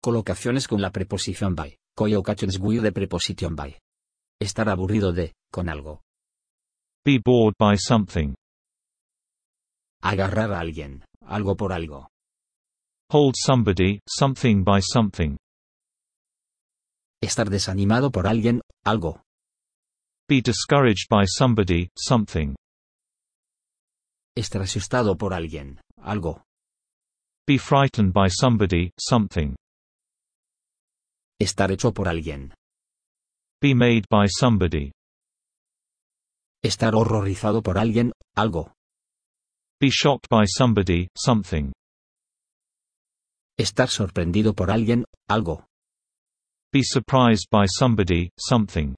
Colocaciones con la preposición by. Collocations with the preposition by. Estar aburrido de, con algo. Be bored by something. Agarrar a alguien, algo por algo. Hold somebody, something by something. Estar desanimado por alguien, algo. Be discouraged by somebody, something. Estar asustado por alguien, algo. Be frightened by somebody, something. Estar hecho por alguien. Be made by somebody. Estar horrorizado por alguien, algo. Be shocked by somebody, something. Estar sorprendido por alguien, algo. Be surprised by somebody, something.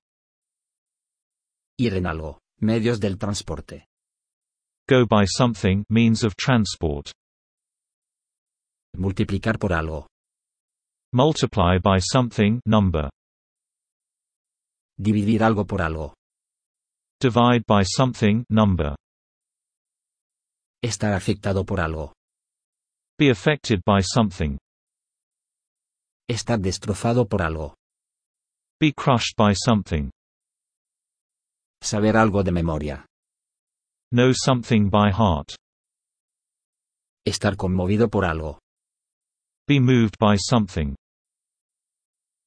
Ir en algo, medios del transporte. Go by something, means of transport. Multiplicar por algo. Multiply by something, number. Dividir algo por algo. Divide by something, number. Estar afectado por algo. Be affected by something. Estar destrozado por algo. Be crushed by something. Saber algo de memoria. Know something by heart. Estar conmovido por algo. Be moved by something.